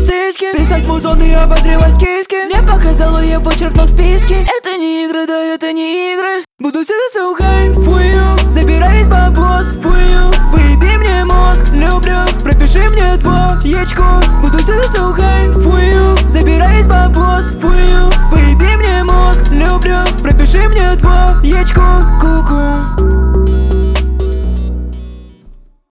сиськи, писать музон и обозревать киски. Мне показала его черт в списке. Это не игры, да это не игры. Буду сидеть, хай, фую, забирай весь баблос, фую.